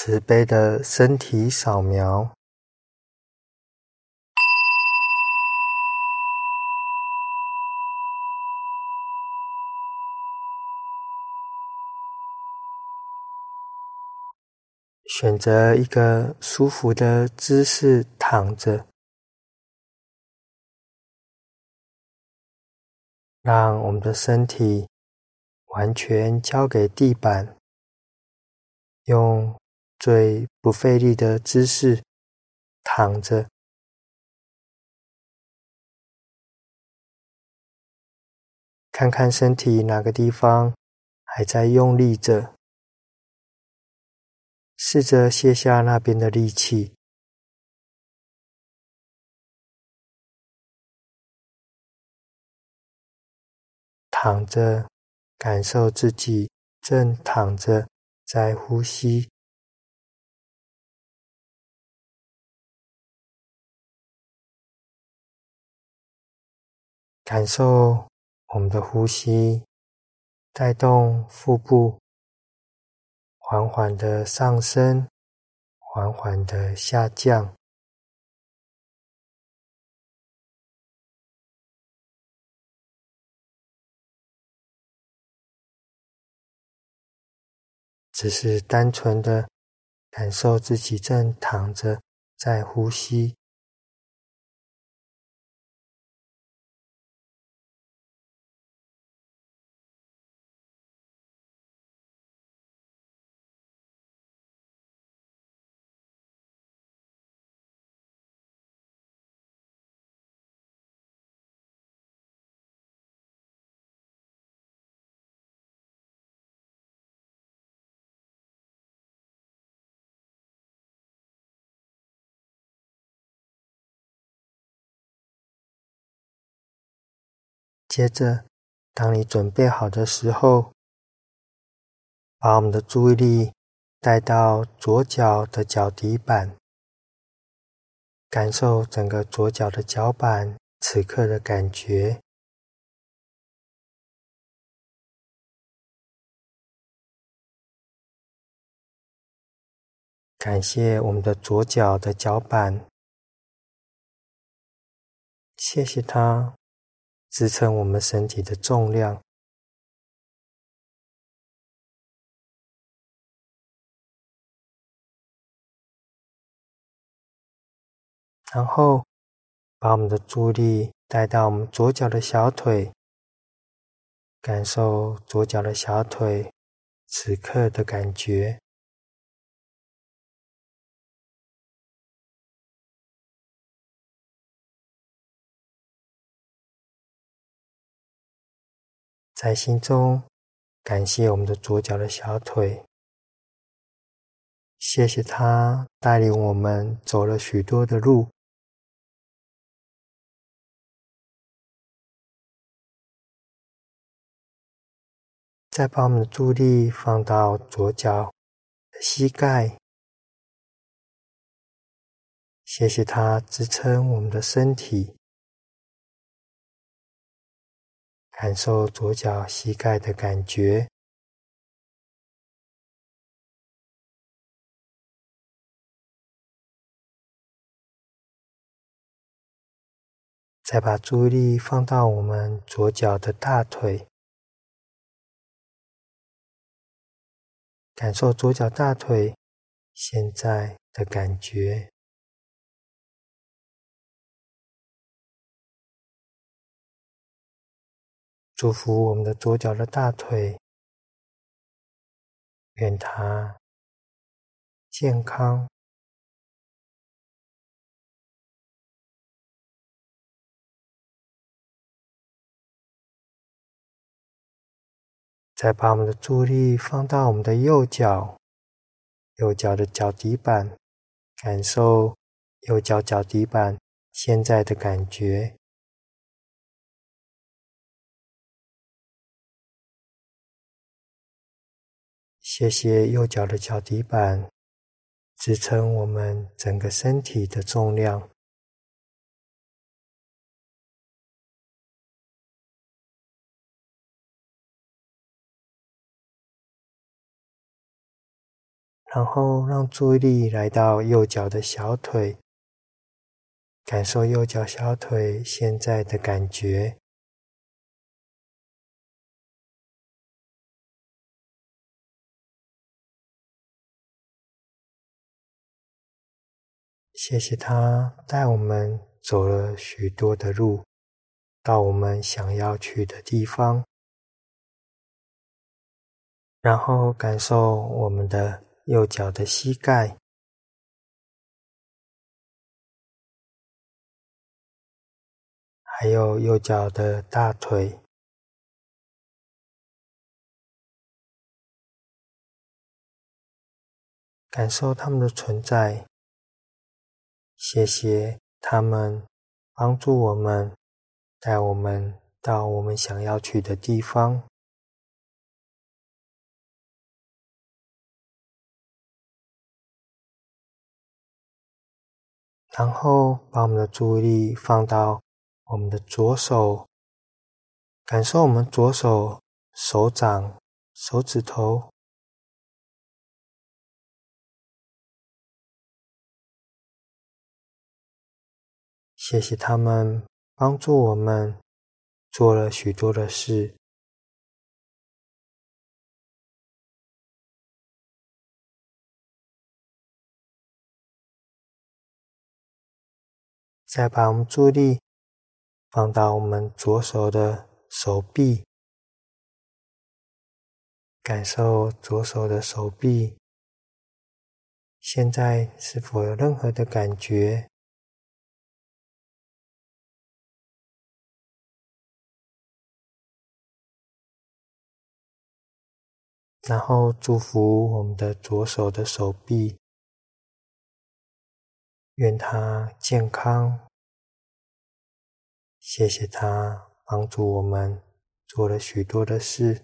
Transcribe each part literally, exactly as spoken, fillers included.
慈悲的身体扫描。选择一个舒服的姿势躺着，让我们的身体完全交给地板，用最不费力的姿势躺着。看看身体哪个地方还在用力着，试着卸下那边的力气。躺着，感受自己正躺着在呼吸。感受我们的呼吸带动腹部缓缓的上升，缓缓的下降。只是单纯的感受自己正躺着在呼吸。接着，当你准备好的时候，把我们的注意力带到左脚的脚底板，感受整个左脚的脚板此刻的感觉。感谢我们的左脚的脚板，谢谢它支撑我们身体的重量。然后把我们的注意力带到我们左脚的小腿，感受左脚的小腿此刻的感觉。在心中感谢我们的左脚的小腿，谢谢它带领我们走了许多的路。再把我们的注意力放到左脚的膝盖，谢谢它支撑我们的身体，感受左脚膝盖的感觉。再把注意力放到我们左脚的大腿，感受左脚大腿现在的感觉。祝福我们的左脚的大腿，愿它健康。再把我们的注意力放到我们的右脚，右脚的脚底板，感受右脚脚底板现在的感觉。谢谢右脚的脚底板，支撑我们整个身体的重量。 然后让注意力来到右脚的小腿，感受右脚小腿现在的感觉。谢谢他带我们走了许多的路，到我们想要去的地方，然后感受我们的右脚的膝盖，还有右脚的大腿，感受它们的存在。谢谢他们帮助我们，带我们到我们想要去的地方。然后把我们的注意力放到我们的左手，感受我们左手手掌、手指头，谢谢他们帮助我们做了许多的事。再把我们注意力放到我们左手的手臂，感受左手的手臂现在是否有任何的感觉。然后祝福我们的左手的手臂，愿它健康。谢谢它帮助我们做了许多的事。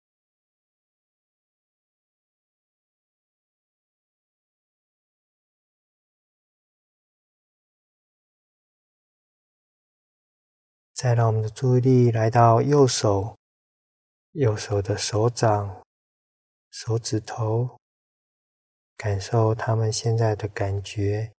再让我们的注意力来到右手，右手的手掌、手指头，感受它们现在的感觉。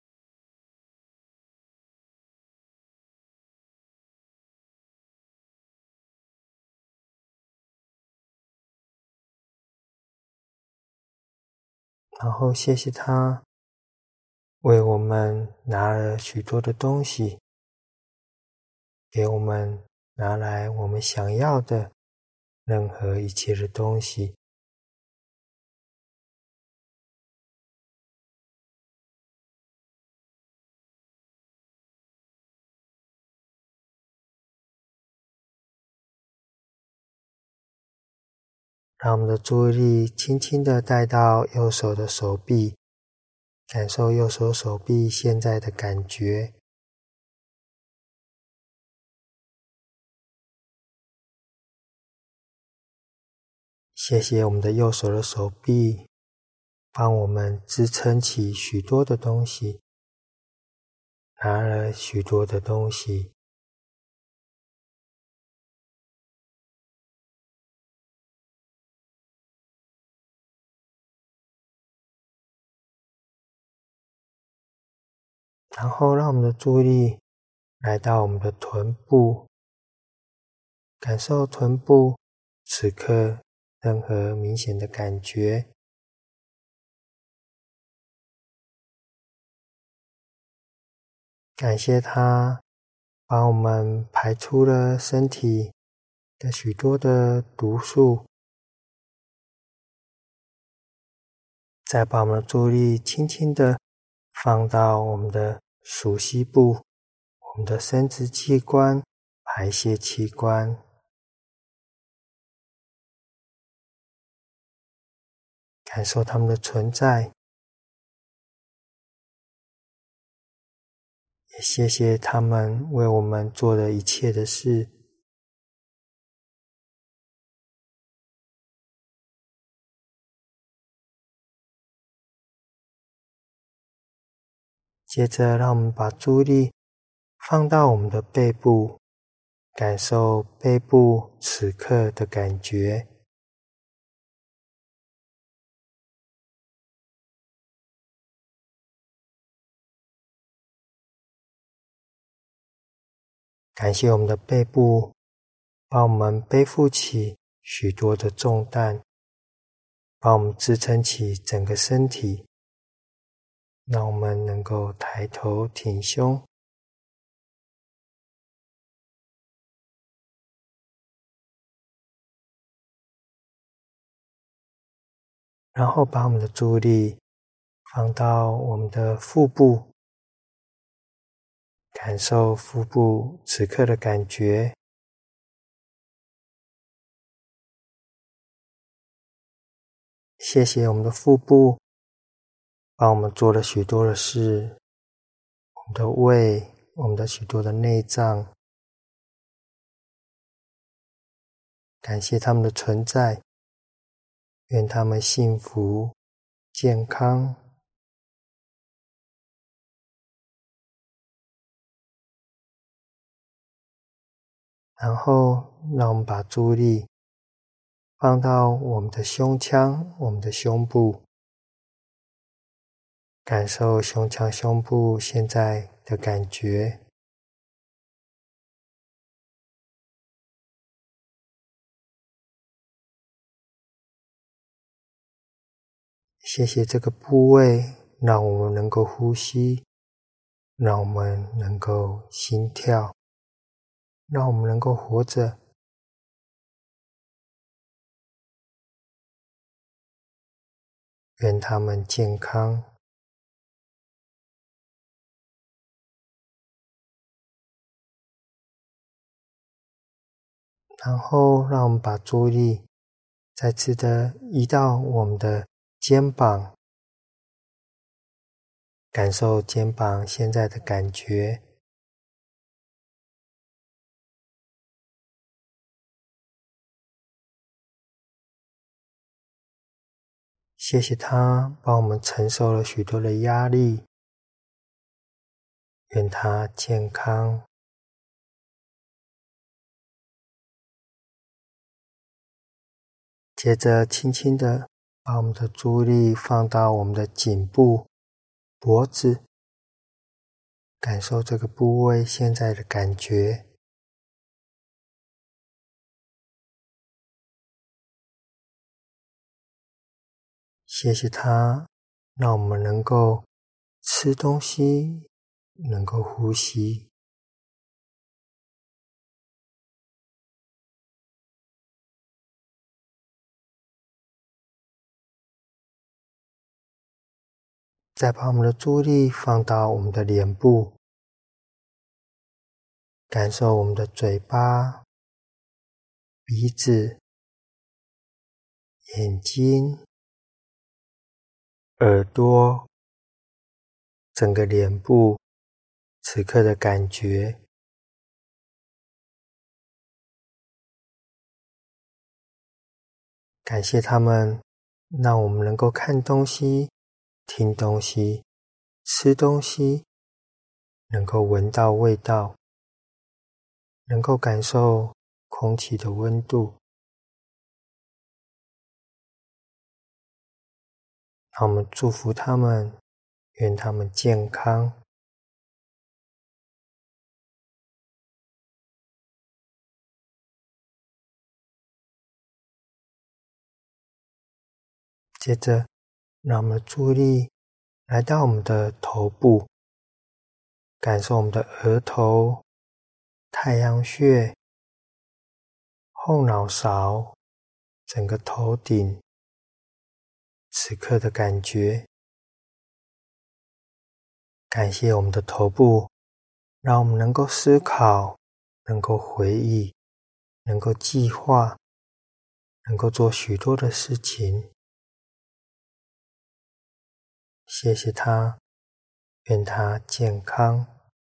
然后谢谢他为我们拿了许多的东西，给我们拿来我们想要的任何一切的东西。让我们的注意力轻轻地带到右手的手臂，感受右手手臂现在的感觉。谢谢我们的右手的手臂，帮我们支撑起许多的东西，拿了许多的东西。然后让我们的注意力来到我们的臀部，感受臀部此刻任何明显的感觉。感谢它帮我们排出了身体的许多的毒素，再把我们的注意力轻轻地放到我们的属膝部，我们的生殖器官、排泄器官，感受它们的存在，也谢谢他们为我们做的一切的事。接着让我们把注意力放到我们的背部，感受背部此刻的感觉。 感谢我们的背部帮我们背负起许多的重担，帮我们支撑起整个身体，让我们能够抬头挺胸。然后把我们的注意力放到我们的腹部，感受腹部此刻的感觉。谢谢我们的腹部帮我们做了许多的事，我们的胃，我们的许多的内脏，感谢他们的存在，愿他们幸福健康。然后让我们把注意力放到我们的胸腔，我们的胸部，感受胸腔胸部现在的感觉。谢谢这个部位，让我们能够呼吸，让我们能够心跳，让我们能够活着。愿他们健康。然后让我们把注意力再次的移到我们的肩膀，感受肩膀现在的感觉。谢谢他帮我们承受了许多的压力，愿他健康。接着轻轻的把我们的注意力放到我们的颈部、脖子，感受这个部位现在的感觉。谢谢他让我们能够吃东西，能够呼吸。再把我们的注意力放到我们的脸部，感受我们的嘴巴、鼻子、眼睛、耳朵，整个脸部此刻的感觉。感谢他们，让我们能够看东西、听东西、吃东西，能够闻到味道，能够感受空气的温度。让我们祝福他们，愿他们健康。接着，让我们的注意力来到我们的头部，感受我们的额头、太阳穴、后脑勺，整个头顶此刻的感觉。感谢我们的头部，让我们能够思考，能够回忆，能够计划，能够做许多的事情。谢谢他，愿他健康。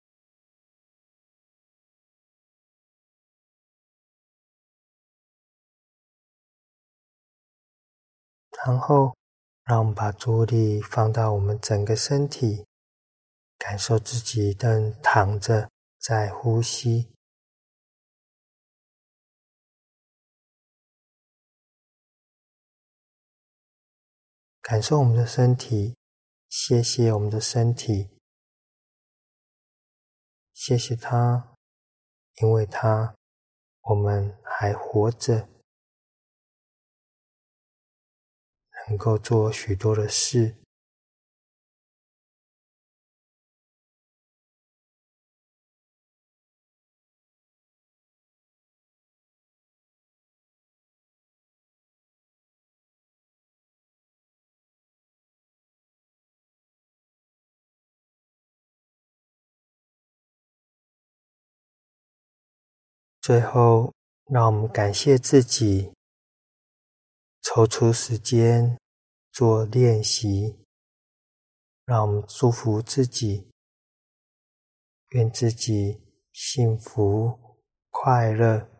然后，让我们把注意力放到我们整个身体，感受自己正躺着在呼吸。感受我们的身体，谢谢我们的身体，谢谢它， 因为它，我们还活着，能够做许多的事。最后，让我们感谢自己，抽出时间做练习，让我们祝福自己，愿自己幸福快乐。